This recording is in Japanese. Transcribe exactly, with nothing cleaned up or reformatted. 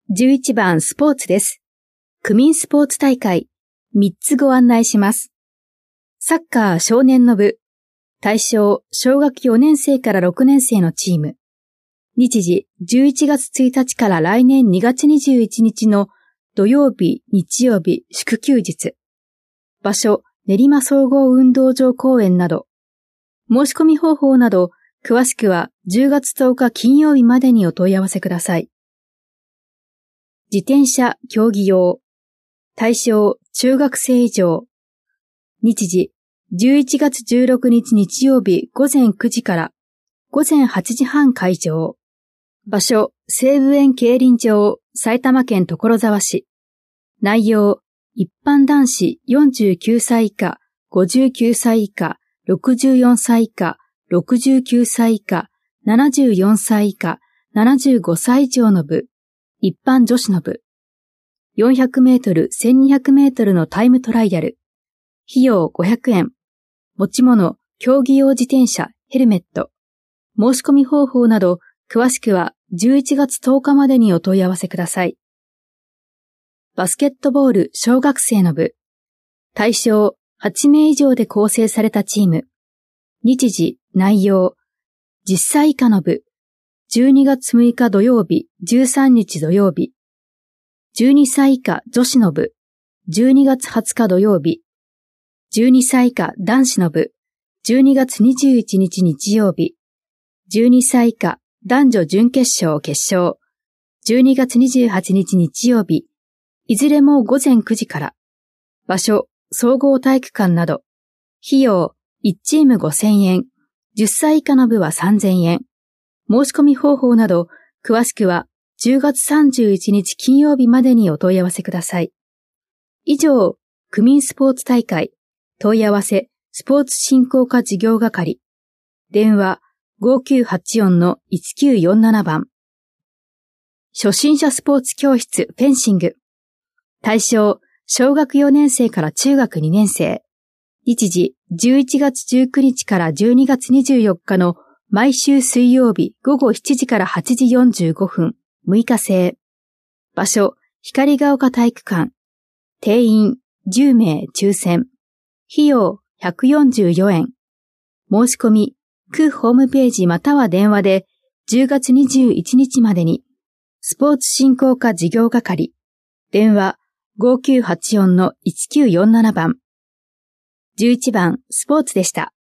じゅういちばんスポーツです。区民スポーツ大会みっつご案内します。サッカー少年の部、対象小学よねん生からろくねん生のチーム。日時じゅういちがつついたちから来年にがつにじゅういちにちの土曜日、日曜日、祝休日。場所、練馬総合運動場公園など。申し込み方法など、詳しくはじゅうがつとおか金曜日までにお問い合わせください。自転車競技用。対象中学生以上。日時じゅういちがつじゅうろくにち日曜日ごぜんくじからごぜんはちじはん開場。場所西武園競輪場埼玉県所沢市。内容一般男子よんじゅうきゅうさい以下、ごじゅうきゅうさい以下、ろくじゅうよんさい以下、ろくじゅうきゅうさい以下、ななじゅうよんさい以下、ななじゅうごさい以上の部。一般女子の部。よんひゃくメートル、せんにひゃくメートルのタイムトライアル。費用ごひゃくえん。持ち物、競技用自転車、ヘルメット。申し込み方法など、詳しくはじゅういちがつとおかまでにお問い合わせください。バスケットボール小学生の部。対象はちめい以上で構成されたチーム。日時、内容。じゅっさい以下の部。じゅうにがつむいか土曜日、じゅうさんにち土曜日。じゅうにさい以下女子の部。じゅうにがつはつか土曜日。じゅうにさい以下男子の部。じゅうにがつにじゅういちにち日曜日。じゅうにさい以下男女準決勝決勝。じゅうにがつにじゅうはちにち日曜日。いずれもごぜんくじから。場所、総合体育館など。費用、いちチームごせんえん。じゅっさい以下の部はさんぜんえん。申し込み方法など、詳しくはじゅうがつさんじゅういちにち金曜日までにお問い合わせください。以上、区民スポーツ大会、問い合わせ、スポーツ振興課事業係。電話 ごきゅうはちよんのいちきゅうよんなな 番。初心者スポーツ教室フェンシング。対象、小学よねん生から中学にねん生。日時、じゅういちがつじゅうくにちからじゅうにがつにじゅうよっかの毎週水曜日ごごしちじからはちじよんじゅうごふん、むいか制。場所、光が丘体育館。定員じゅうめい抽選。費用ひゃくよんじゅうよえん。申し込み、区ホームページまたは電話でじゅうがつにじゅういちにちまでに。スポーツ振興課事業係。電話ごきゅうはちよんのいちきゅうよんなな 番。じゅういちばんスポーツでした。